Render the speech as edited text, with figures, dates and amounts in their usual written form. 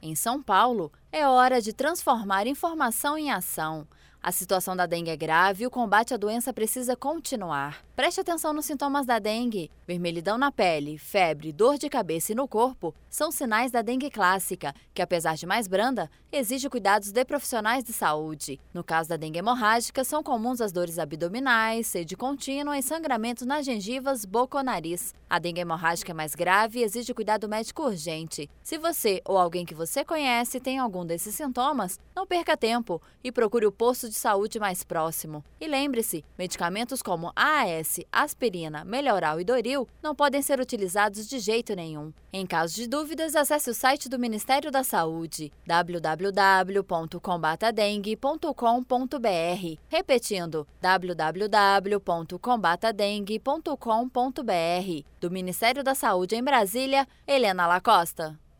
Em São Paulo, é hora de transformar informação em ação. A situação da dengue é grave e o combate à doença precisa continuar. Preste atenção nos sintomas da dengue. Vermelhidão na pele, febre, dor de cabeça e no corpo são sinais da dengue clássica, que apesar de mais branda, exige cuidados de profissionais de saúde. No caso da dengue hemorrágica, são comuns as dores abdominais, sede contínua e sangramentos nas gengivas, boca ou nariz. A dengue hemorrágica é mais grave e exige cuidado médico urgente. Se você ou alguém que você conhece tem algum desses sintomas, não perca tempo e procure o posto de saúde mais próximo. E lembre-se, medicamentos como AAS, aspirina, Melhoral e Doril não podem ser utilizados de jeito nenhum. Em caso de dúvidas, acesse o site do Ministério da Saúde, www.combatadengue.com.br. Repetindo, www.combatadengue.com.br. Do Ministério da Saúde em Brasília, Helena Lacosta.